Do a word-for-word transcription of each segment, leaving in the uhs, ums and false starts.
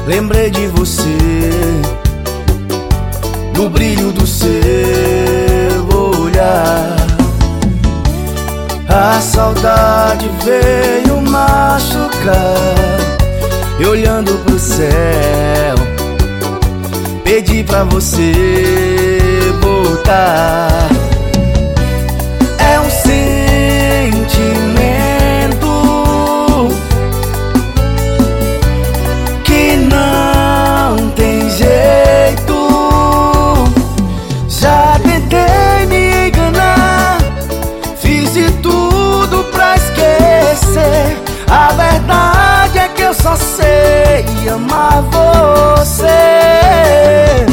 Lembrei de você, do brilho do seu olhar. A saudade veio machucar, e olhando pro céu, pedi pra você voltar. É um sentimento que não tem jeito. Já tentei me enganar, fiz de tudo pra esquecer. A verdade é que eu só sei amar você.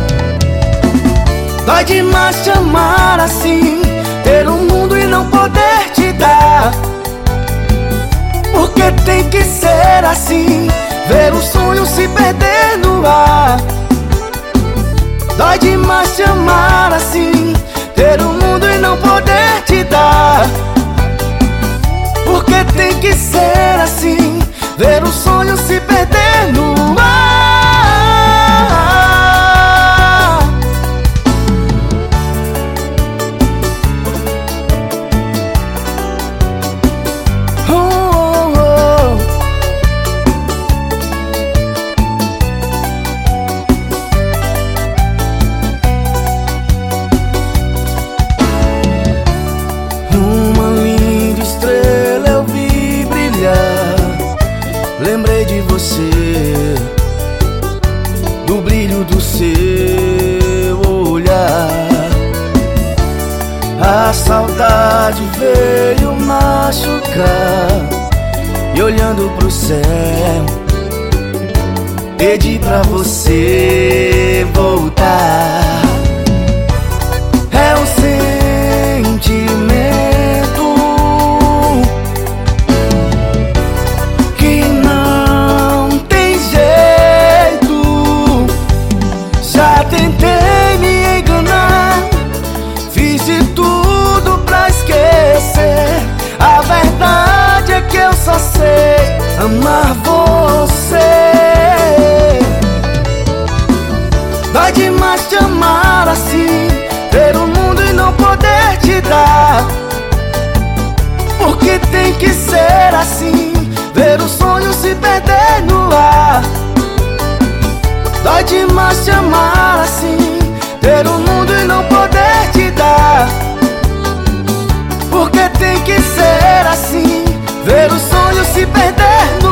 Dói demais te amar assim, ter um mundo e não poder te dar. Porque tem que ser assim, ver o sonho se perder no ar. Dói demais te amar assim, ter um mundo e não poder te dar. Porque tem que ser assim, ver o sonho se perder no ar. Oh, oh, oh. Uma linda estrela eu vi brilhar. Lembrei de você, do brilho do seu olhar. A saudade veio machucar, e olhando pro céu, pedi pra você voltar. É um sentimento que não tem jeito. Já tentei me enganar, fiz de tudo pra esquecer. A verdade é que eu só sei amar você. Dói demais te amar assim, ter o mundo e não poder te dar. Porque tem que ser assim, ver o sonho se perder no ar. Dói demais te amar assim, ter o mundo e não poder te dar. Porque tem que ser assim, ver o sonho se perder no